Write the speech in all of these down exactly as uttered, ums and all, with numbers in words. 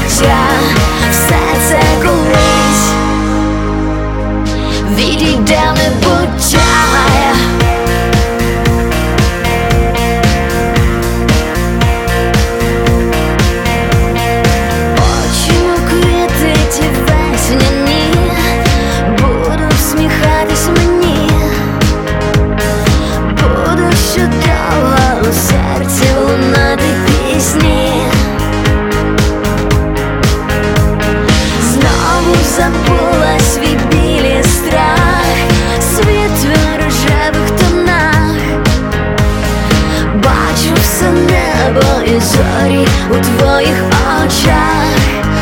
життя, все це колись відійде в небуття. Забула свій біль і страх, світ в рожевих тонах. Бачу все небо і зорі у твоїх очах.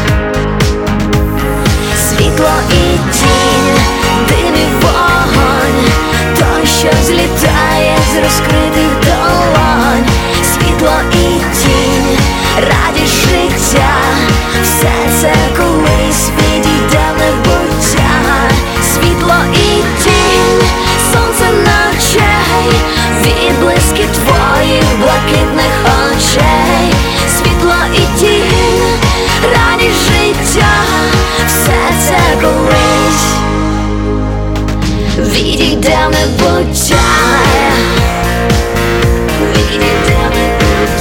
Світло і тінь, дим і вогонь, той, що злітає з розкритих долонь. Світло і тінь, радість життя, все це колись відійде в небуття. Світло і тінь, сонце ночей, відблиски твоїх блакитних очей. Світло і тінь, радість життя, все це колись відійде в небуття. Відійде в небуття.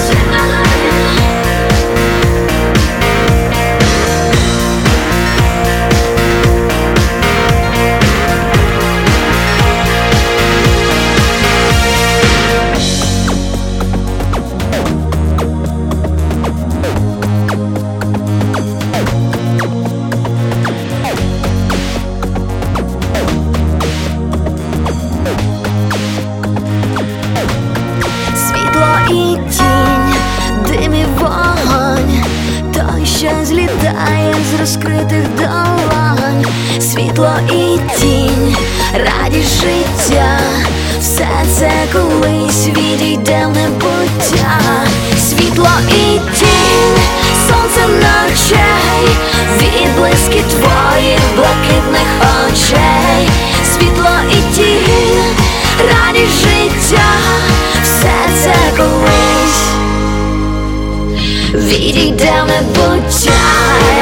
І тінь, дим і вогонь, той, що злітає з розкритих долонь. Світло і тінь, радість життя, все це колись відійде в небуття. Світло і тінь, сонце ночей, відблиски твоїх блакитних очей. Світло і тінь, радість життя, все це колись відійде в небуття.